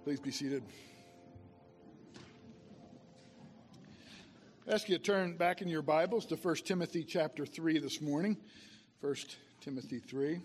Please be seated. I ask you to turn back in your Bibles to 1 Timothy chapter 3 this morning. 1 Timothy 3.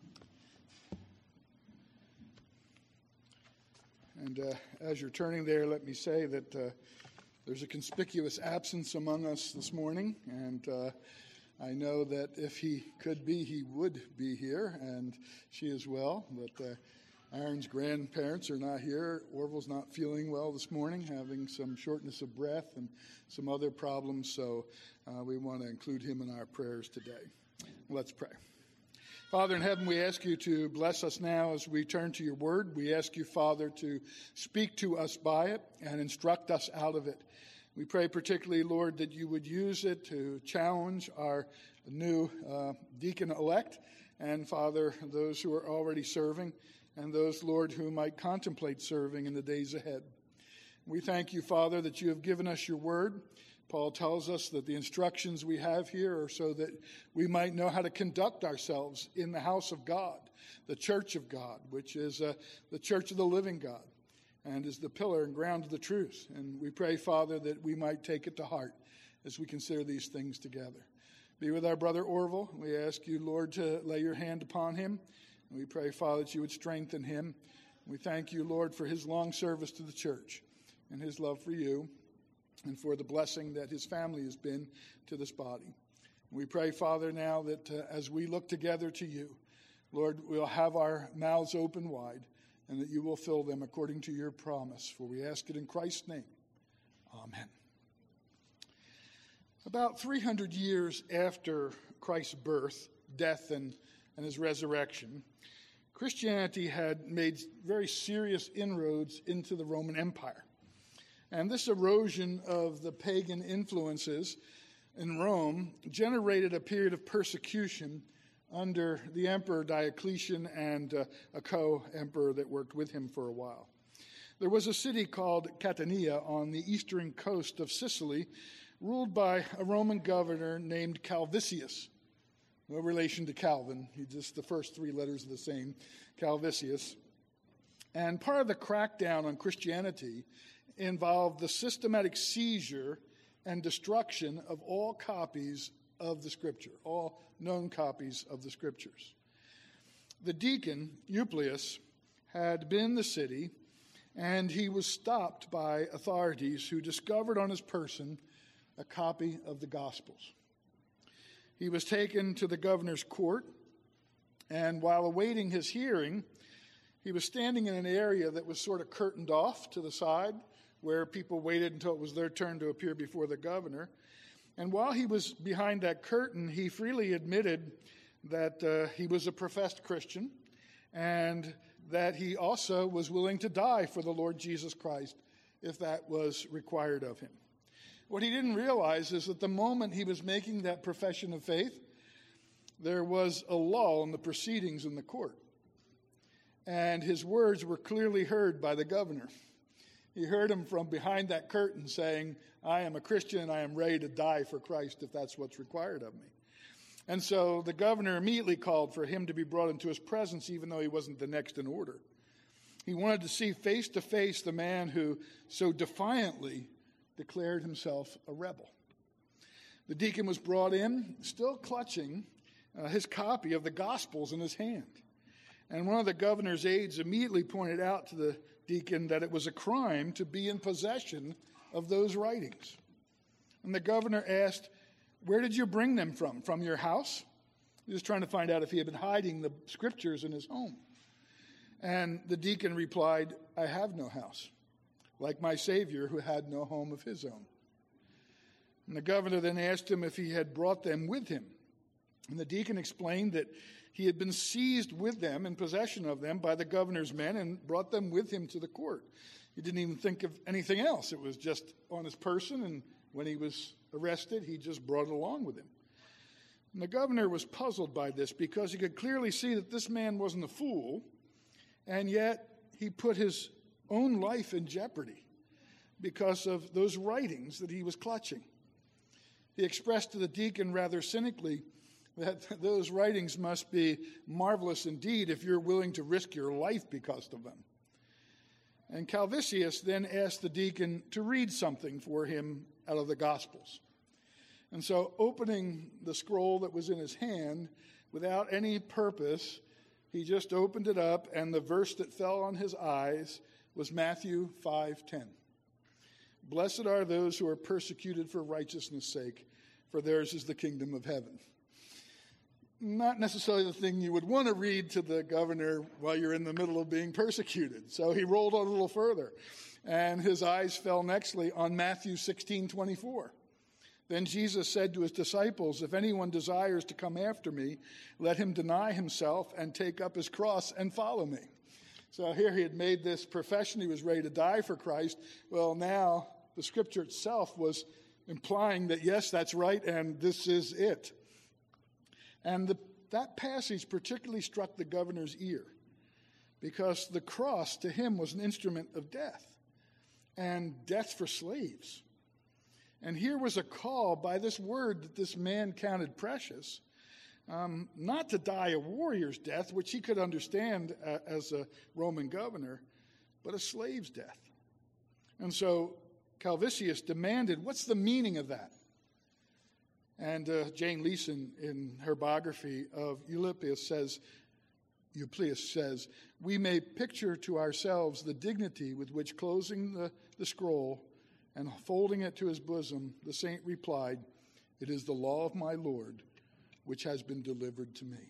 And as you're turning there, let me say that there's a conspicuous absence among us this morning. And I know that if he could be, he would be here, and she as well. But Aaron's grandparents are not here. Orville's not feeling well this morning, having some shortness of breath and some other problems. So we want to include him in our prayers today. Let's pray. Father in heaven, we ask you to bless us now as we turn to your word. We ask you, Father, to speak to us by it and instruct us out of it. We pray particularly, Lord, that you would use it to challenge our new deacon-elect and, Father, those who are already serving and those, Lord, who might contemplate serving in the days ahead. We thank you, Father, that you have given us your word. Paul tells us that the instructions we have here are so that we might know how to conduct ourselves in the house of God, the church of God, which is the church of the living God and is the pillar and ground of the truth. And we pray, Father, that we might take it to heart as we consider these things together. Be with our brother Orville. We ask you, Lord, to lay your hand upon him. And we pray, Father, that you would strengthen him. We thank you, Lord, for his long service to the church and his love for you and for the blessing that his family has been to this body. We pray, Father, now that as we look together to you, Lord, we'll have our mouths open wide and that you will fill them according to your promise. For we ask it in Christ's name. Amen. About 300 years after Christ's birth, death, and his resurrection, Christianity had made very serious inroads into the Roman Empire. And this erosion of the pagan influences in Rome generated a period of persecution under the Emperor Diocletian and a co-emperor that worked with him for a while. There was a city called Catania on the eastern coast of Sicily, ruled by a Roman governor named Calvisius. No relation to Calvin. He just the first three letters are the same, Calvisius. And part of the crackdown on Christianity involved the systematic seizure and destruction of all copies of the Scripture, all known copies of the Scriptures. The deacon, Euplius, had been in the city, and he was stopped by authorities who discovered on his person a copy of the Gospels. He was taken to the governor's court, and while awaiting his hearing, he was standing in an area that was sort of curtained off to the side, where people waited until it was their turn to appear before the governor. And while he was behind that curtain, he freely admitted that he was a professed Christian and that he also was willing to die for the Lord Jesus Christ if that was required of him. What he didn't realize is that the moment he was making that profession of faith, there was a lull in the proceedings in the court. And his words were clearly heard by the governor. He heard him from behind that curtain saying, I am a Christian and I am ready to die for Christ if that's what's required of me. And so the governor immediately called for him to be brought into his presence, even though he wasn't the next in order. He wanted to see face to face the man who so defiantly declared himself a rebel. The deacon was brought in, still clutching his copy of the Gospels in his hand. And one of the governor's aides immediately pointed out to the deacon that it was a crime to be in possession of those writings. And the governor asked, where did you bring them from? From your house? He was trying to find out if he had been hiding the scriptures in his home. And the deacon replied, I have no house, like my Savior who had no home of his own. And the governor then asked him if he had brought them with him. And the deacon explained that he had been seized with them, in possession of them, by the governor's men and brought them with him to the court. He didn't even think of anything else. It was just on his person, and when he was arrested, he just brought it along with him. And the governor was puzzled by this because he could clearly see that this man wasn't a fool, and yet he put his own life in jeopardy because of those writings that he was clutching. He expressed to the deacon rather cynically that those writings must be marvelous indeed if you're willing to risk your life because of them. And Calvisius then asked the deacon to read something for him out of the Gospels. And so, opening the scroll that was in his hand, without any purpose, he just opened it up, and the verse that fell on his eyes was Matthew 5:10. Blessed are those who are persecuted for righteousness' sake, for theirs is the kingdom of heaven. Not necessarily the thing you would want to read to the governor while you're in the middle of being persecuted. So he rolled on a little further, and his eyes fell nextly on Matthew 16:24. Then Jesus said to his disciples, if anyone desires to come after me, let him deny himself and take up his cross and follow me. So here he had made this profession. He was ready to die for Christ. Well, now the scripture itself was implying that, yes, that's right, and this is it. And that passage particularly struck the governor's ear, because the cross to him was an instrument of death, and death for slaves. And here was a call by this word that this man counted precious, not to die a warrior's death, which he could understand as a Roman governor, but a slave's death. And so Calvisius demanded, what's the meaning of that? And Jane Leeson, in her biography of Euplus says, we may picture to ourselves the dignity with which, closing the scroll and folding it to his bosom, the saint replied, it is the law of my Lord, which has been delivered to me.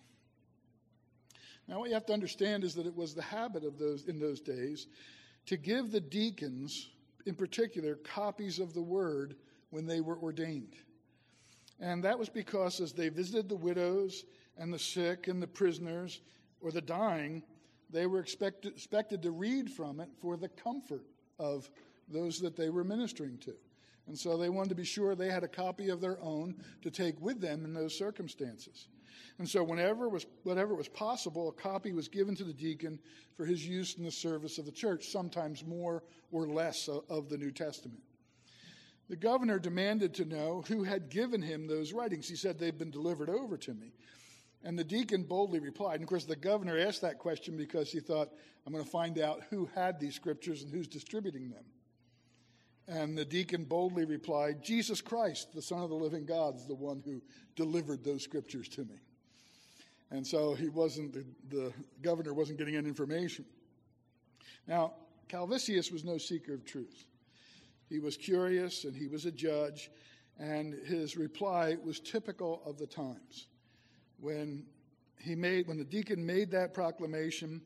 Now, what you have to understand is that it was the habit of those in those days to give the deacons, in particular, copies of the word when they were ordained. And that was because as they visited the widows and the sick and the prisoners or the dying, they were expected to read from it for the comfort of those that they were ministering to. And so they wanted to be sure they had a copy of their own to take with them in those circumstances. And so whatever was possible, a copy was given to the deacon for his use in the service of the church, sometimes more or less of the New Testament. The governor demanded to know who had given him those writings. He said, they've been delivered over to me. And the deacon boldly replied. And of course, the governor asked that question because he thought, I'm going to find out who had these scriptures and who's distributing them. And the deacon boldly replied, Jesus Christ, the Son of the living God, is the one who delivered those scriptures to me. And so the governor wasn't getting any information. Now, Calvisius was no seeker of truth. He was curious and he was a judge, and his reply was typical of the times. When the deacon made that proclamation,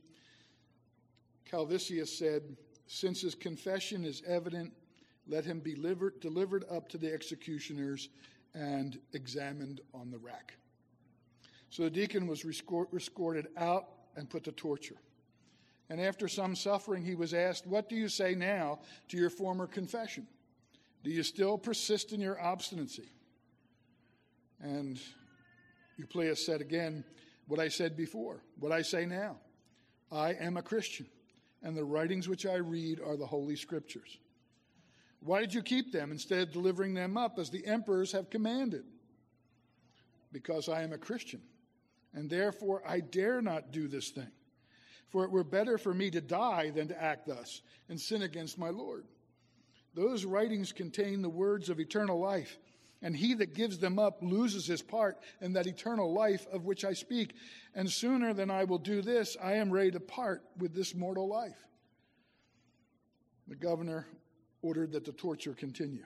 Calvisius said, since his confession is evident, let him be delivered up to the executioners and examined on the rack. So the deacon was escorted out and put to torture. And after some suffering, he was asked, what do you say now to your former confession? Do you still persist in your obstinacy? And Euplus said again, what I said before, what I say now. I am a Christian, and the writings which I read are the Holy Scriptures. Why did you keep them instead of delivering them up as the emperors have commanded? Because I am a Christian, and therefore I dare not do this thing. For it were better for me to die than to act thus and sin against my Lord. Those writings contain the words of eternal life, and he that gives them up loses his part in that eternal life of which I speak. And sooner than I will do this, I am ready to part with this mortal life. The governor ordered that the torture continue.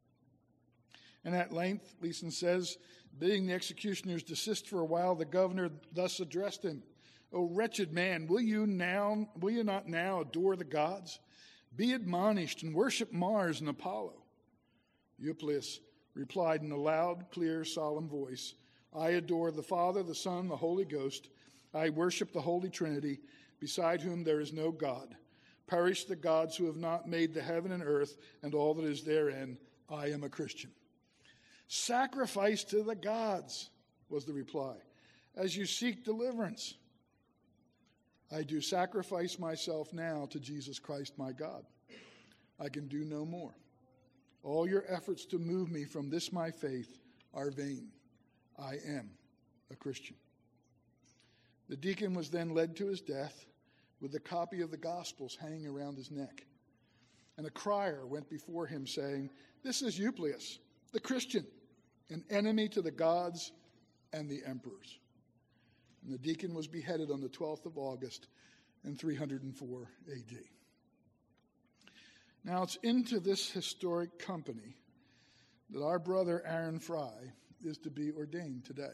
And at length, Leeson says, bidding the executioners desist for a while, the governor thus addressed him, O wretched man, will you not now adore the gods? Be admonished and worship Mars and Apollo. Euplus replied in a loud, clear, solemn voice, I adore the Father, the Son, the Holy Ghost. I worship the Holy Trinity, beside whom there is no God. Perish the gods who have not made the heaven and earth and all that is therein. I am a Christian. Sacrifice to the gods, was the reply, as you seek deliverance. I do sacrifice myself now to Jesus Christ my God. I can do no more. All your efforts to move me from this my faith are vain. I am a Christian. The deacon was then led to his death, with the copy of the Gospels hanging around his neck. And a crier went before him, saying, "This is Eutychius, the Christian, an enemy to the gods and the emperors." And the deacon was beheaded on the 12th of August in 304 AD. Now it's into this historic company that our brother Aaron Fry is to be ordained today.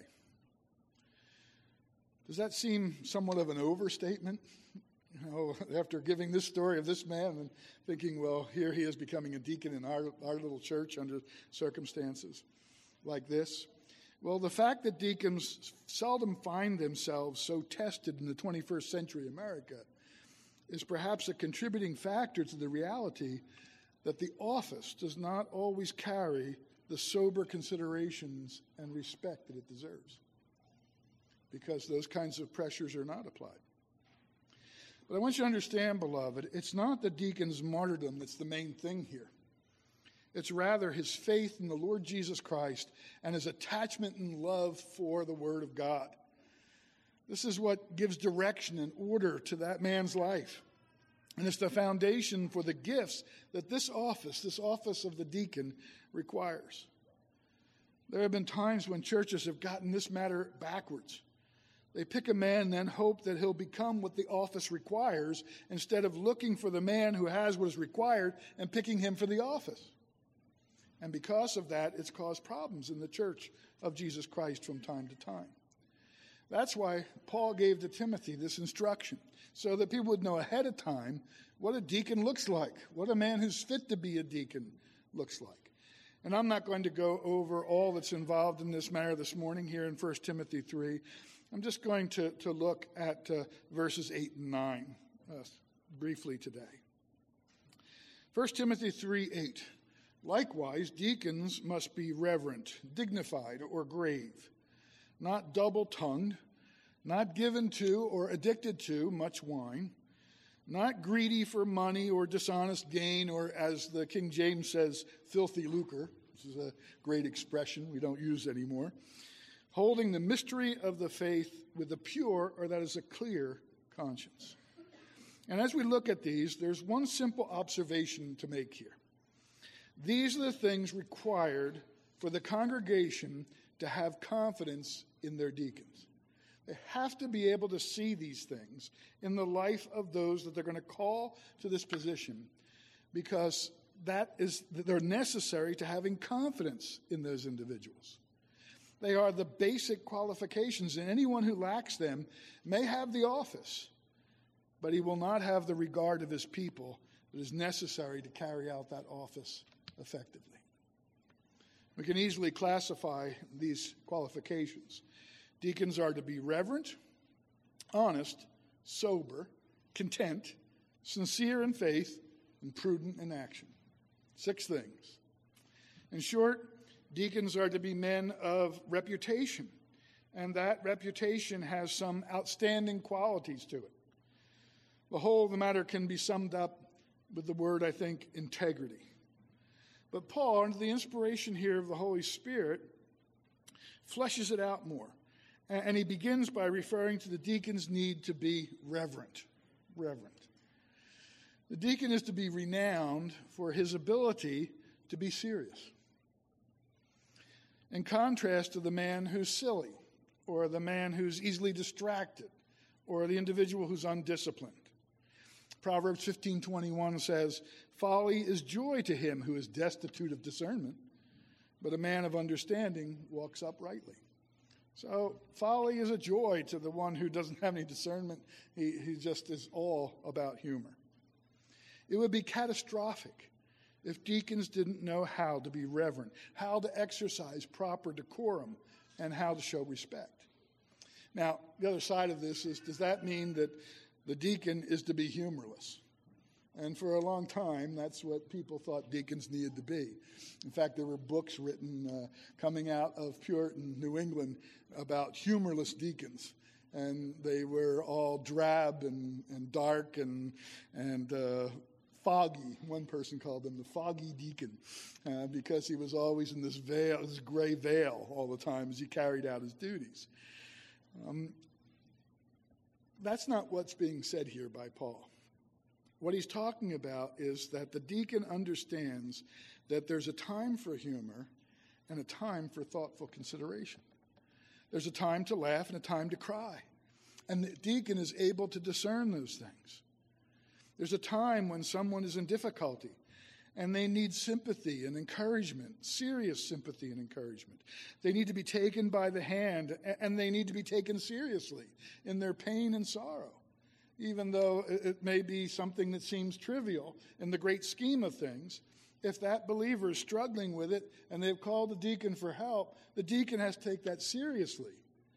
Does that seem somewhat of an overstatement? You know, after giving this story of this man and thinking, well, here he is becoming a deacon in our little church under circumstances like this. Well, the fact that deacons seldom find themselves so tested in the 21st century America is perhaps a contributing factor to the reality that the office does not always carry the sober considerations and respect that it deserves, because those kinds of pressures are not applied. But I want you to understand, beloved, it's not the deacon's martyrdom that's the main thing here. It's rather his faith in the Lord Jesus Christ and his attachment and love for the Word of God. This is what gives direction and order to that man's life. And it's the foundation for the gifts that this office of the deacon, requires. There have been times when churches have gotten this matter backwards. They pick a man and then hope that he'll become what the office requires, instead of looking for the man who has what is required and picking him for the office. And because of that, it's caused problems in the church of Jesus Christ from time to time. That's why Paul gave to Timothy this instruction, so that people would know ahead of time what a deacon looks like, what a man who's fit to be a deacon looks like. And I'm not going to go over all that's involved in this matter this morning here in 1 Timothy 3. I'm just going to look at verses 8 and 9 briefly today. 1 Timothy 3:8. Likewise, deacons must be reverent, dignified, or grave, not double-tongued, not given to or addicted to much wine, not greedy for money or dishonest gain, or as the King James says, filthy lucre. This is a great expression we don't use anymore. Holding the mystery of the faith with a pure, or that is a clear, conscience. And as we look at these, there's one simple observation to make here. These are the things required for the congregation to have confidence in their deacons. They have to be able to see these things in the life of those that they're going to call to this position, because they're necessary to having confidence in those individuals. They are the basic qualifications, and anyone who lacks them may have the office, but he will not have the regard of his people that is necessary to carry out that office effectively. We can easily classify these qualifications. Deacons are to be reverent, honest, sober, content, sincere in faith, and prudent in action. 6 things. In short, deacons are to be men of reputation, and that reputation has some outstanding qualities to it. The whole of the matter can be summed up with the word, I think, integrity. But Paul, under the inspiration here of the Holy Spirit, fleshes it out more. And he begins by referring to the deacon's need to be reverent. The deacon is to be renowned for his ability to be serious, in contrast to the man who's silly, or the man who's easily distracted, or the individual who's undisciplined. Proverbs 15:21 says, "Folly is joy to him who is destitute of discernment, but a man of understanding walks uprightly." So folly is a joy to the one who doesn't have any discernment. He just is all about humor. It would be catastrophic if deacons didn't know how to be reverent, how to exercise proper decorum, and how to show respect. Now, the other side of this is, does that mean that the deacon is to be humorless? And for a long time, that's what people thought deacons needed to be. In fact, there were books written coming out of Puritan New England about humorless deacons. And they were all drab and dark and foggy. One person called him the foggy deacon because he was always in this veil, this gray veil all the time as he carried out his duties. that's not what's being said here by Paul. What he's talking about is that the deacon understands that there's a time for humor and a time for thoughtful consideration. There's a time to laugh and a time to cry. And the deacon is able to discern those things. There's a time when someone is in difficulty and they need sympathy and encouragement, serious sympathy and encouragement. They need to be taken by the hand, and they need to be taken seriously in their pain and sorrow, even though it may be something that seems trivial in the great scheme of things. If that believer is struggling with it and they've called the deacon for help, the deacon has to take that seriously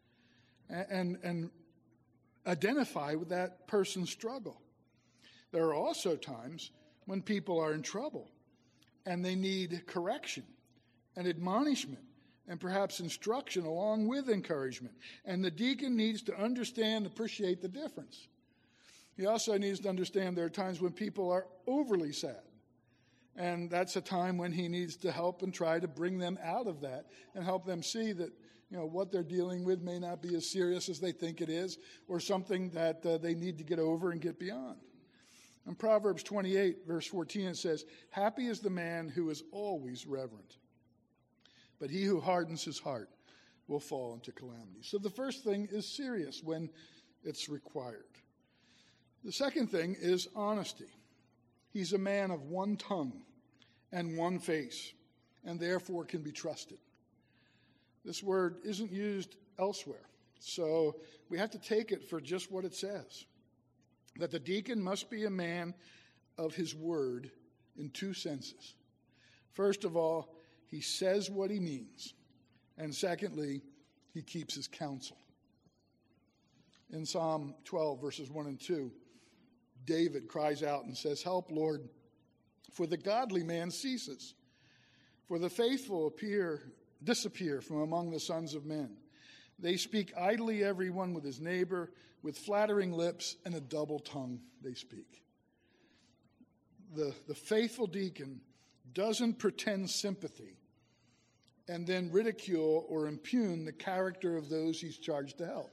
and identify with that person's struggle. There are also times when people are in trouble and they need correction and admonishment and perhaps instruction along with encouragement. And the deacon needs to understand, appreciate the difference. He also needs to understand there are times when people are overly sad. And that's a time when he needs to help and try to bring them out of that and help them see that, what they're dealing with may not be as serious as they think it is, or something that they need to get over and get beyond. In Proverbs 28, verse 14, it says, "Happy is the man who is always reverent, but he who hardens his heart will fall into calamity." So the first thing is serious when it's required. The second thing is honesty. He's a man of one tongue and one face, and therefore can be trusted. This word isn't used elsewhere, so we have to take it for just what it says. That the deacon must be a man of his word in two senses. First of all, he says what he means. And secondly, he keeps his counsel. In Psalm 12, verses 1 and 2, David cries out and says, "Help, Lord, for the godly man ceases. For the faithful disappear from among the sons of men. They speak idly, everyone with his neighbor, with flattering lips and a double tongue they speak." The faithful deacon doesn't pretend sympathy and then ridicule or impugn the character of those he's charged to help.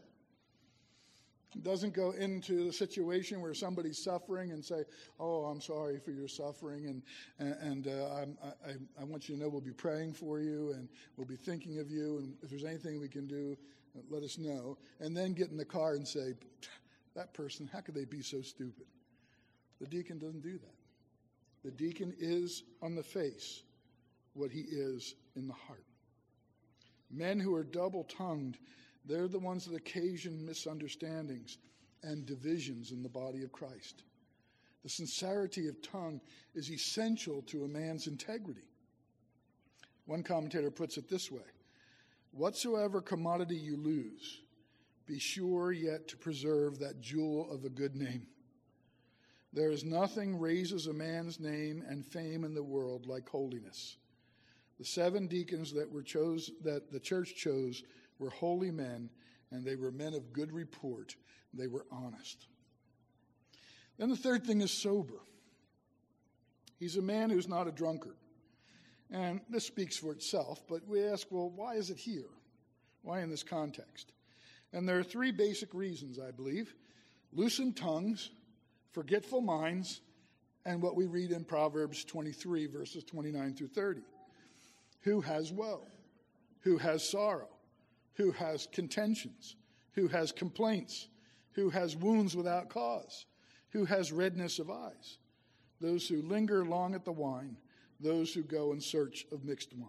He doesn't go into a situation where somebody's suffering and say, "Oh, I'm sorry for your suffering, and I want you to know we'll be praying for you, and we'll be thinking of you, and if there's anything we can do, let us know," and then get in the car and say, "That person, how could they be so stupid?" The deacon doesn't do that. The deacon is on the face what he is in the heart. Men who are double-tongued, they're the ones that occasion misunderstandings and divisions in the body of Christ. The sincerity of tongue is essential to a man's integrity. One commentator puts it this way: "Whatsoever commodity you lose, be sure yet to preserve that jewel of a good name. There is nothing raises a man's name and fame in the world like holiness. The 7 deacons that the church chose were holy men, and they were men of good report. They were honest." Then the third thing is sober. He's a man who's not a drunkard. And this speaks for itself, but we ask, well, why is it here? Why in this context? And there are 3 basic reasons, I believe: loosened tongues, forgetful minds, and what we read in Proverbs 23, verses 29 through 30. Who has woe? Who has sorrow? Who has contentions? Who has complaints? Who has wounds without cause? Who has redness of eyes? Those who linger long at the wine, those who go in search of mixed wine.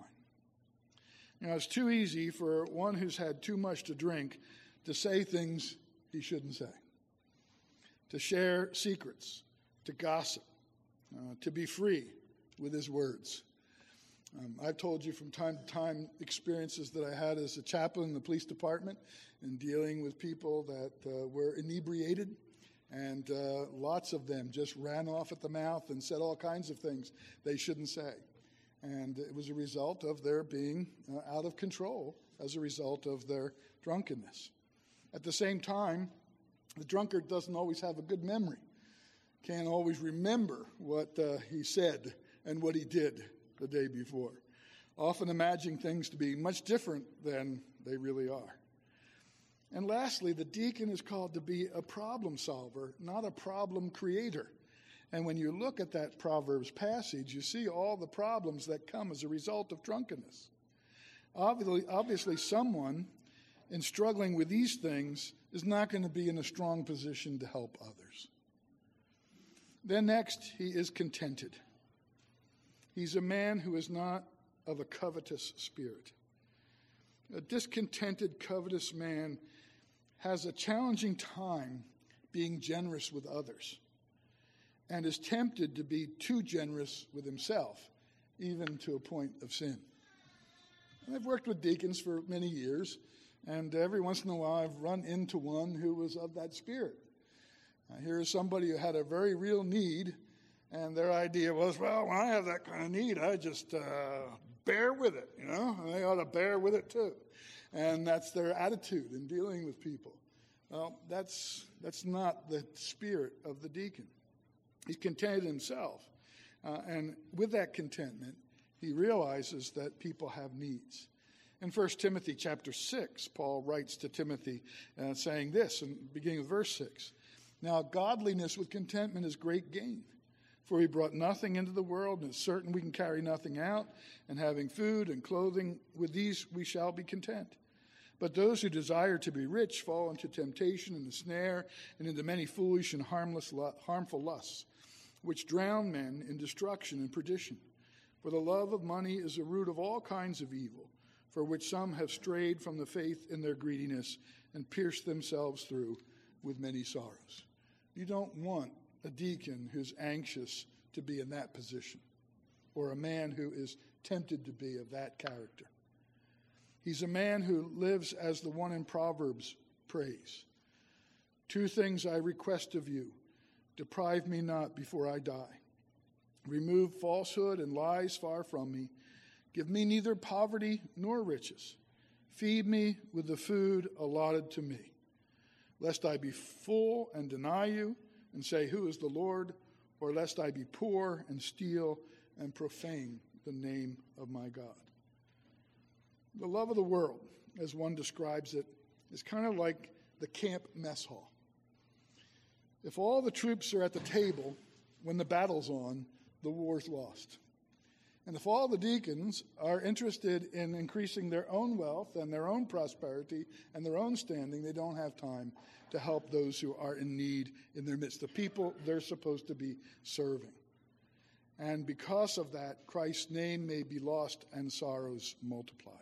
It's too easy for one who's had too much to drink to say things he shouldn't say, to share secrets, to gossip, to be free with his words. I've told you from time to time experiences that I had as a chaplain in the police department in dealing with people that were inebriated, and lots of them just ran off at the mouth and said all kinds of things they shouldn't say. And it was a result of their being out of control as a result of their drunkenness. At the same time, the drunkard doesn't always have a good memory, can't always remember what he said and what he did the day before, often imagining things to be much different than they really are. And lastly, the deacon is called to be a problem solver, not a problem creator. And when you look at that Proverbs passage, you see all the problems that come as a result of drunkenness. Obviously, someone in struggling with these things is not going to be in a strong position to help others. Then next, he is contented. He's a man who is not of a covetous spirit. A discontented, covetous man has a challenging time being generous with others and is tempted to be too generous with himself, even to a point of sin. And I've worked with deacons for many years, and every once in a while I've run into one who was of that spirit. Here's somebody who had a very real need, and their idea was, well, when I have that kind of need, I just bear with it, and they ought to bear with it too. And that's their attitude in dealing with people. Well, that's not the spirit of the deacon. He's contented himself. And with that contentment, he realizes that people have needs. In 1 Timothy chapter 6, Paul writes to Timothy saying this, in beginning of verse 6, "Now godliness with contentment is great gain. For he brought nothing into the world, and it's certain we can carry nothing out, and having food and clothing, with these we shall be content. But those who desire to be rich fall into temptation and the snare, and into many foolish and harmful lusts, which drown men in destruction and perdition. For the love of money is the root of all kinds of evil, for which some have strayed from the faith in their greediness, and pierced themselves through with many sorrows." You don't want a deacon who's anxious to be in that position, or a man who is tempted to be of that character. He's a man who lives as the one in Proverbs prays. "Two things I request of you. Deprive me not before I die. Remove falsehood and lies far from me. Give me neither poverty nor riches. Feed me with the food allotted to me, lest I be full and deny you and say, 'Who is the Lord?' Or lest I be poor and steal and profane the name of my God." The love of the world, as one describes it, is kind of like the camp mess hall. If all the troops are at the table when the battle's on, the war's lost. And if all the deacons are interested in increasing their own wealth and their own prosperity and their own standing, they don't have time to help those who are in need in their midst, the people they're supposed to be serving. And because of that, Christ's name may be lost and sorrows multiplied.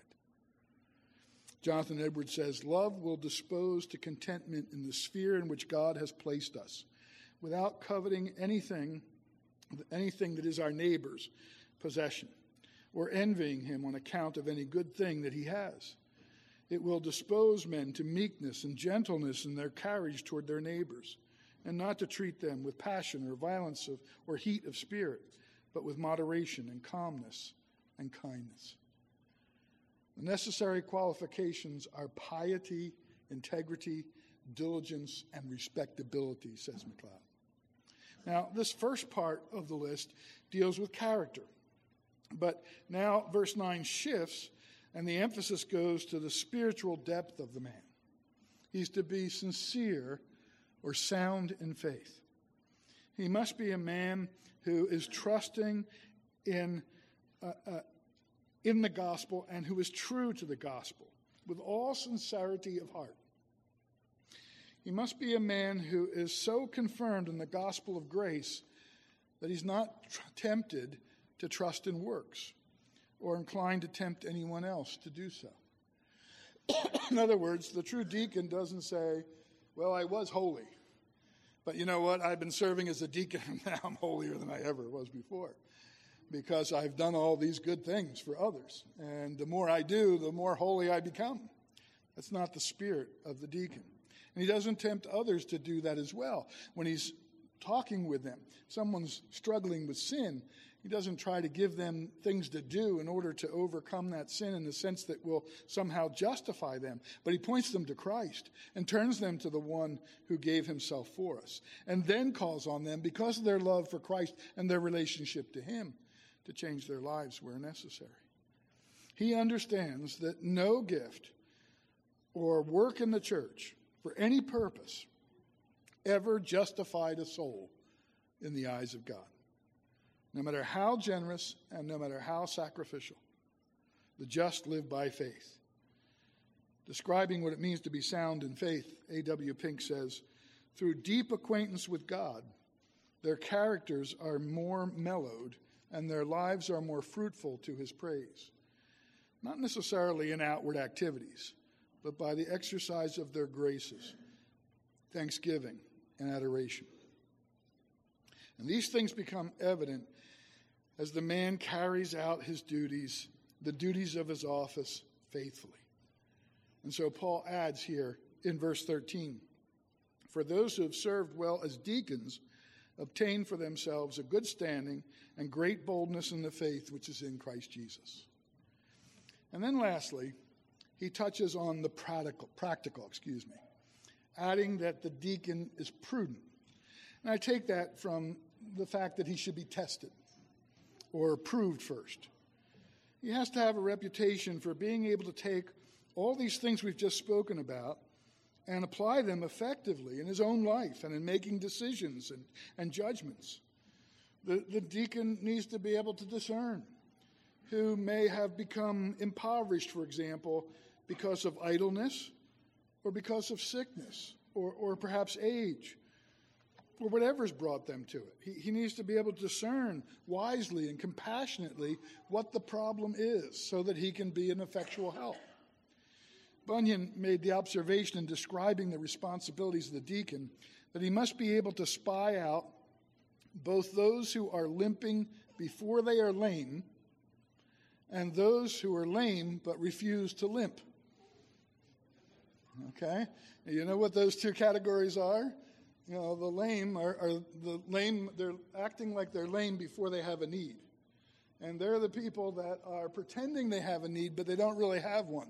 Jonathan Edwards says, "Love will dispose to contentment in the sphere in which God has placed us, without coveting anything that is our neighbor's possession, or envying him on account of any good thing that he has. It will dispose men to meekness and gentleness in their carriage toward their neighbors, and not to treat them with passion or violence or heat of spirit, but with moderation and calmness and kindness." The necessary qualifications are piety, integrity, diligence, and respectability, says MacLeod. Now, this first part of the list deals with character. But now verse 9 shifts, and the emphasis goes to the spiritual depth of the man. He's to be sincere or sound in faith. He must be a man who is trusting in the gospel and who is true to the gospel with all sincerity of heart. He must be a man who is so confirmed in the gospel of grace that he's not tempted to trust in works or inclined to tempt anyone else to do so. In other words, the true deacon doesn't say, "Well, I was holy, but you know what? I've been serving as a deacon and now I'm holier than I ever was before, because I've done all these good things for others. And the more I do, the more holy I become." That's not the spirit of the deacon. And he doesn't tempt others to do that as well. When he's talking with them, someone's struggling with sin, he doesn't try to give them things to do in order to overcome that sin in the sense that will somehow justify them. But he points them to Christ and turns them to the one who gave himself for us, and then calls on them, because of their love for Christ and their relationship to him, to change their lives where necessary. He understands that no gift or work in the church for any purpose ever justified a soul in the eyes of God. No matter how generous and no matter how sacrificial, the just live by faith. Describing what it means to be sound in faith, A.W. Pink says, through deep acquaintance with God, their characters are more mellowed and their lives are more fruitful to his praise. Not necessarily in outward activities, but by the exercise of their graces, thanksgiving, and adoration. And these things become evident as the man carries out his duties, the duties of his office, faithfully. And so Paul adds here in verse 13, for those who have served well as deacons obtain for themselves a good standing and great boldness in the faith which is in Christ Jesus. And then lastly, he touches on the practical, adding that the deacon is prudent. And I take that from the fact that he should be tested or proved first. He has to have a reputation for being able to take all these things we've just spoken about and apply them effectively in his own life and in making decisions and judgments. The deacon needs to be able to discern who may have become impoverished, for example, because of idleness or because of sickness or perhaps age or whatever's brought them to it. He needs to be able to discern wisely and compassionately what the problem is so that he can be an effectual help. Bunyan made the observation in describing the responsibilities of the deacon that he must be able to spy out both those who are limping before they are lame and those who are lame but refuse to limp. Okay? You know what those two categories are? You know, the lame are the lame, they're acting like they're lame before they have a need. And they're the people that are pretending they have a need, but they don't really have one.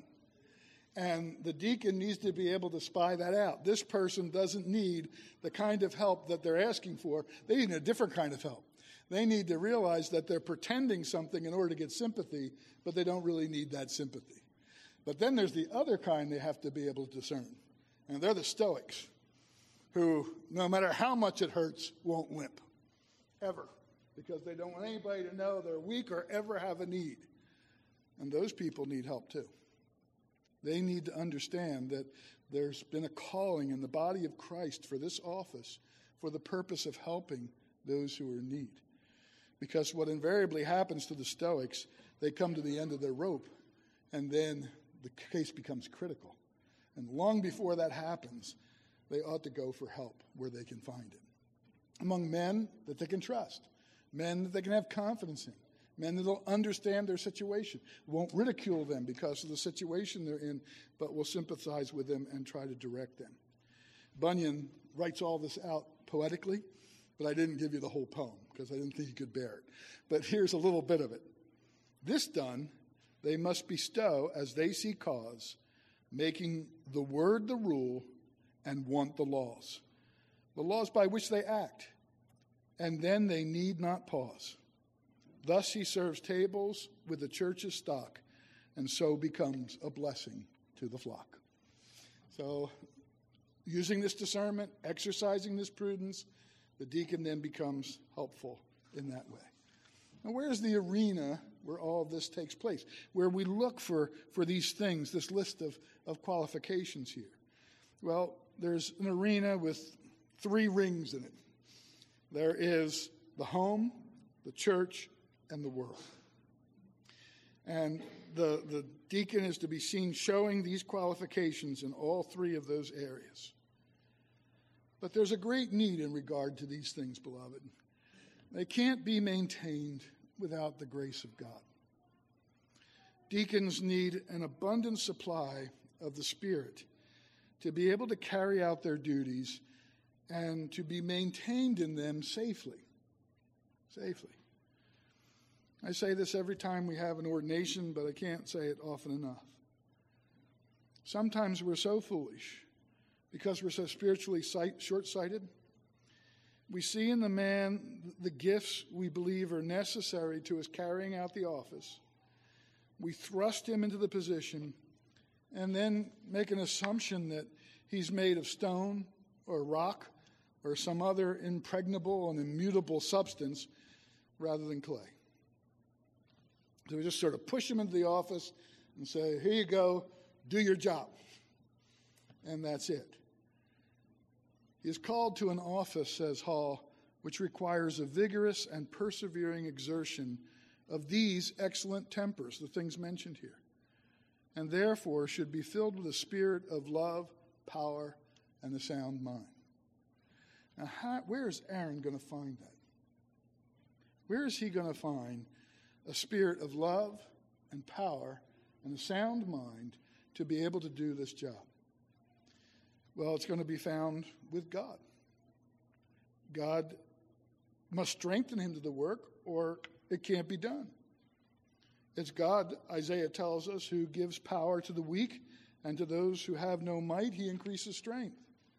And the deacon needs to be able to spy that out. This person doesn't need the kind of help that they're asking for. They need a different kind of help. They need to realize that they're pretending something in order to get sympathy, but they don't really need that sympathy. But then there's the other kind they have to be able to discern. And they're the Stoics, who, no matter how much it hurts, won't limp, ever, because they don't want anybody to know they're weak or ever have a need. And those people need help too. They need to understand that there's been a calling in the body of Christ for this office for the purpose of helping those who are in need. Because what invariably happens to the Stoics, they come to the end of their rope, and then the case becomes critical. And long before that happens, they ought to go for help where they can find it. Among men that they can trust, men that they can have confidence in, men that will understand their situation, won't ridicule them because of the situation they're in, but will sympathize with them and try to direct them. Bunyan writes all this out poetically, but I didn't give you the whole poem because I didn't think you could bear it. But here's a little bit of it. This done, they must bestow as they see cause, making the word the rule and want the laws by which they act, and then they need not pause. Thus he serves tables with the church's stock, and so becomes a blessing to the flock. So, using this discernment, exercising this prudence, the deacon then becomes helpful in that way. Now, where's the arena where all of this takes place? Where we look for these things, this list of qualifications here? Well, there's an arena with 3 rings in it. There is the home, the church, and the world. And the deacon is to be seen showing these qualifications in all 3 of those areas. But there's a great need in regard to these things, beloved. They can't be maintained without the grace of God. Deacons need an abundant supply of the Spirit to be able to carry out their duties and to be maintained in them safely. Safely. I say this every time we have an ordination, but I can't say it often enough. Sometimes we're so foolish because we're so spiritually short-sighted. We see in the man the gifts we believe are necessary to his carrying out the office. We thrust him into the position, and then make an assumption that he's made of stone or rock or some other impregnable and immutable substance rather than clay. So we just sort of push him into the office and say, here you go, do your job. And that's it. He is called to an office, says Hall, which requires a vigorous and persevering exertion of these excellent tempers, the things mentioned here, and therefore should be filled with a spirit of love, power, and a sound mind. Now, where is Aaron going to find that? Where is he going to find a spirit of love and power and a sound mind to be able to do this job? Well, it's going to be found with God. God must strengthen him to the work, or it can't be done. It's God, Isaiah tells us, who gives power to the weak, and to those who have no might, he increases strength.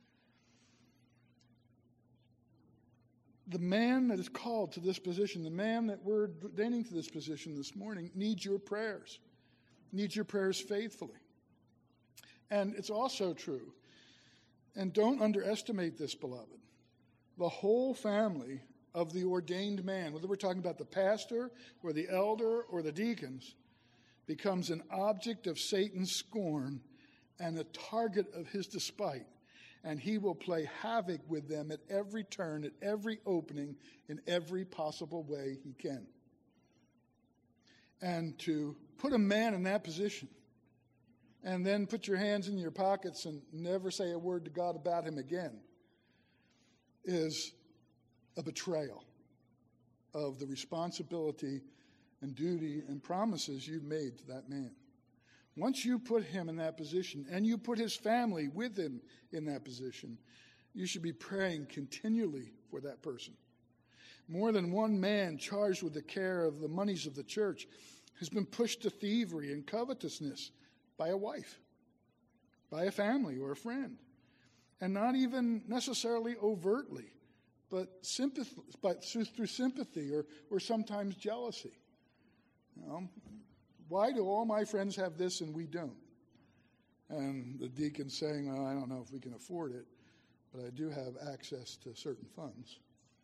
The man that is called to this position, the man that we're ordaining to this position this morning, needs your prayers faithfully. And it's also true, and don't underestimate this, beloved, the whole family of the ordained man, whether we're talking about the pastor or the elder or the deacons, becomes an object of Satan's scorn and a target of his despite. And he will play havoc with them at every turn, at every opening, in every possible way he can. And to put a man in that position and then put your hands in your pockets and never say a word to God about him again is a betrayal of the responsibility and duty and promises you've made to that man. Once you put him in that position and you put his family with him in that position, you should be praying continually for that person. More than one man charged with the care of the monies of the church has been pushed to thievery and covetousness by a wife, by a family or a friend, and not even necessarily overtly, but through sympathy or sometimes jealousy. You know, why do all my friends have this and we don't? And the deacon saying, well, I don't know if we can afford it, but I do have access to certain funds.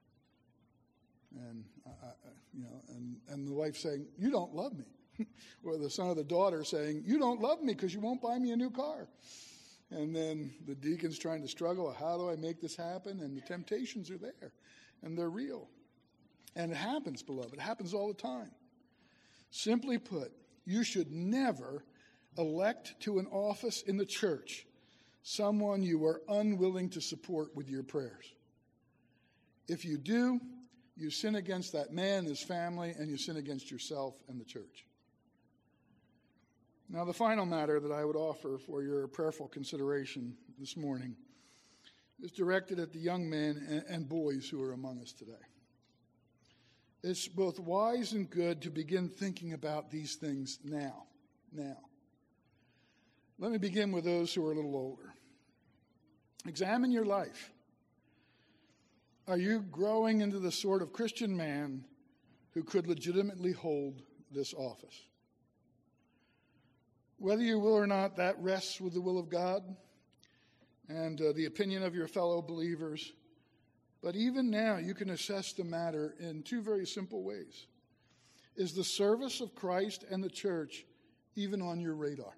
And and the wife saying, you don't love me. Or the son or the daughter saying, you don't love me because you won't buy me a new car. And then the deacon's trying to struggle, how do I make this happen? And the temptations are there, and they're real. And it happens, beloved. It happens all the time. Simply put, you should never elect to an office in the church someone you are unwilling to support with your prayers. If you do, you sin against that man, his family, and you sin against yourself and the church. Now, the final matter that I would offer for your prayerful consideration this morning is directed at the young men and boys who are among us today. It's both wise and good to begin thinking about these things now. Let me begin with those who are a little older. Examine your life. Are you growing into the sort of Christian man who could legitimately hold this office? Whether you will or not, that rests with the will of God and the opinion of your fellow believers. But even now, you can assess the matter in two very simple ways. Is the service of Christ and the church even on your radar?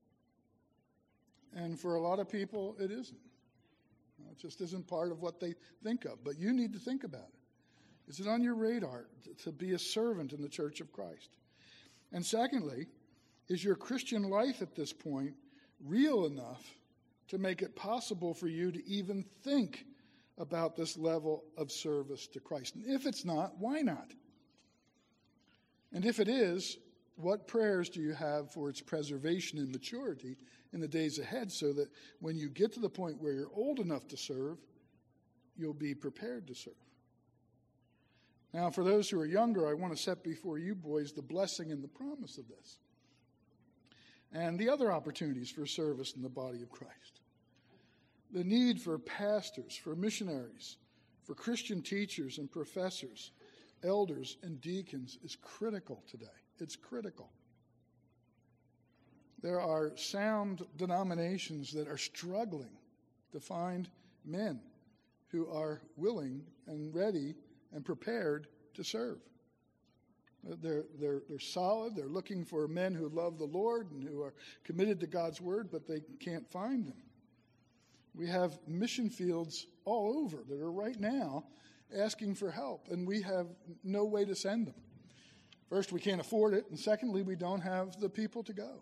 And for a lot of people, it isn't. It just isn't part of what they think of. But you need to think about it. Is it on your radar to be a servant in the church of Christ? And secondly, is your Christian life at this point real enough to make it possible for you to even think about this level of service to Christ? And if it's not, why not? And if it is, what prayers do you have for its preservation and maturity in the days ahead so that when you get to the point where you're old enough to serve, you'll be prepared to serve? Now, for those who are younger, I want to set before you boys the blessing and the promise of this, and the other opportunities for service in the body of Christ. The need for pastors, for missionaries, for Christian teachers and professors, elders and deacons is critical today. It's critical. There are sound denominations that are struggling to find men who are willing and ready and prepared to serve. They're solid. They're looking for men who love the Lord and who are committed to God's word, but they can't find them. We have mission fields all over that are right now asking for help, and we have no way to send them. First, we can't afford it, and secondly, we don't have the people to go.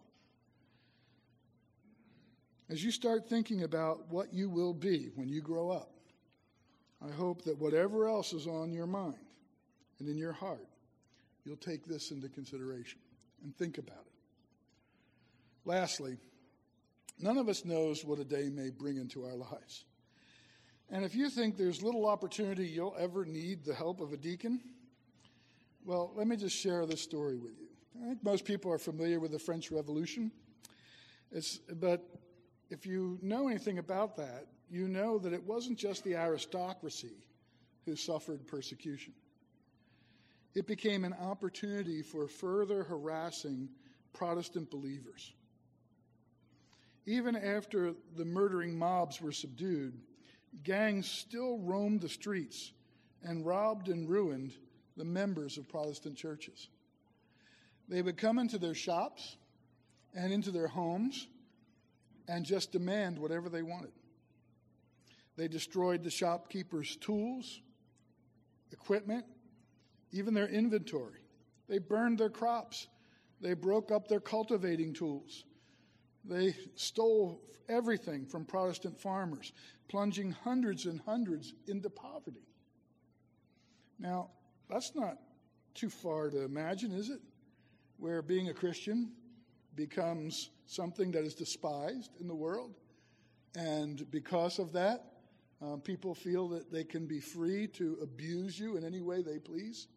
As you start thinking about what you will be when you grow up, I hope that whatever else is on your mind and in your heart, you'll take this into consideration and think about it. Lastly, none of us knows what a day may bring into our lives. And if you think there's little opportunity you'll ever need the help of a deacon, well, let me just share this story with you. I think most people are familiar with the French Revolution. But if you know anything about that, you know that it wasn't just the aristocracy who suffered persecution. It became an opportunity for further harassing Protestant believers. Even after the murdering mobs were subdued, gangs still roamed the streets and robbed and ruined the members of Protestant churches. They would come into their shops and into their homes and just demand whatever they wanted. They destroyed the shopkeepers' tools, equipment, even their inventory. They burned their crops. They broke up their cultivating tools. They stole everything from Protestant farmers, plunging hundreds and hundreds into poverty. Now, that's not too far to imagine, is it? Where being a Christian becomes something that is despised in the world. And because of that, people feel that they can be free to abuse you in any way they please.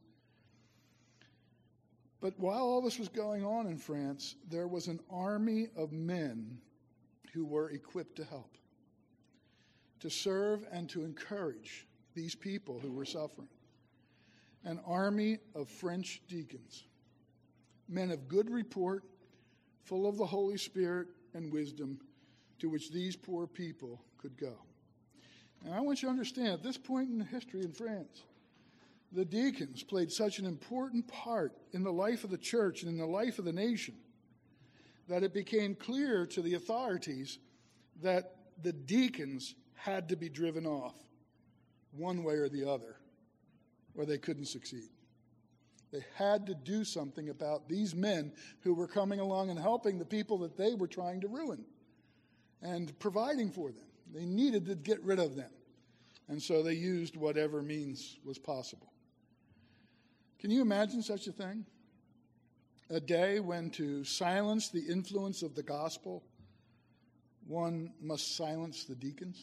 But while all this was going on in France, there was an army of men who were equipped to help, to serve and to encourage these people who were suffering. An army of French deacons, men of good report, full of the Holy Spirit and wisdom, to which these poor people could go. And I want you to understand, at this point in history in France, the deacons played such an important part in the life of the church and in the life of the nation that it became clear to the authorities that the deacons had to be driven off one way or the other, or they couldn't succeed. They had to do something about these men who were coming along and helping the people that they were trying to ruin and providing for them. They needed to get rid of them. And so they used whatever means was possible. Can you imagine such a thing? A day when to silence the influence of the gospel, one must silence the deacons?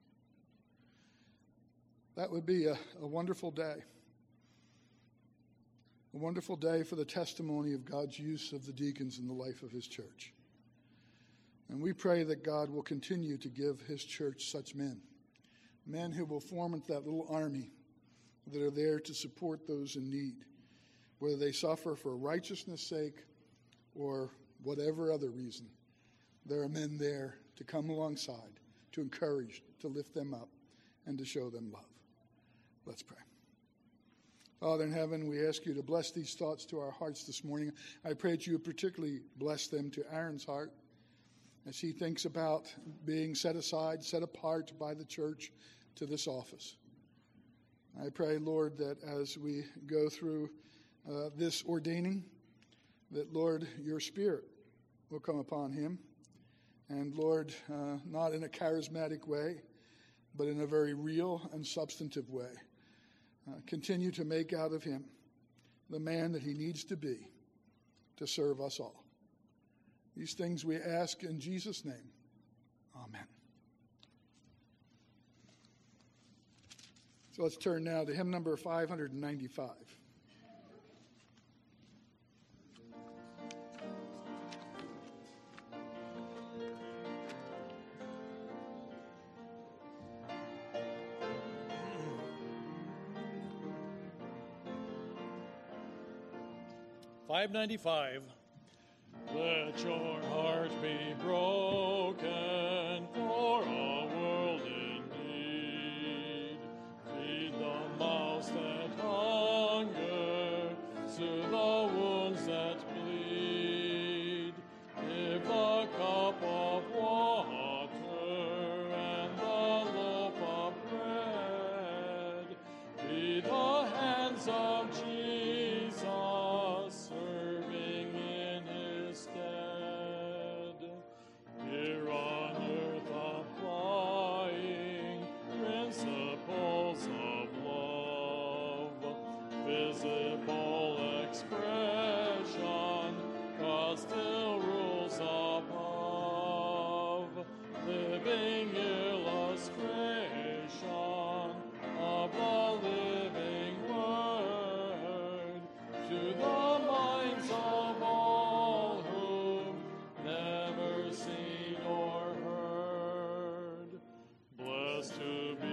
That would be a wonderful day. A wonderful day for the testimony of God's use of the deacons in the life of his church. And we pray that God will continue to give his church such men. Men who will form into that little army that are there to support those in need, whether they suffer for righteousness' sake or whatever other reason. There are men there to come alongside, to encourage, to lift them up, and to show them love. Let's pray. Father in heaven, we ask you to bless these thoughts to our hearts this morning. I pray that you would particularly bless them to Aaron's heart as he thinks about being set aside, set apart by the church to this office. I pray, Lord, that as we go through this ordaining, that, Lord, your Spirit will come upon him. And, Lord, not in a charismatic way, but in a very real and substantive way. Continue to make out of him the man that he needs to be to serve us all. These things we ask in Jesus' name. Amen. So let's turn now to hymn number 595. $595. The Let your heart be broken for a world in need. Feed the mouths that hunger, soothe the wounds that bleed. Give the cup of water and the loaf of bread. Be the hands of Jesus, serving in his stead. Here on earth applying principles of love, visible expression, God still rules above. Living illustration of the living word to the minds of all who've never seen or heard. Blessed to be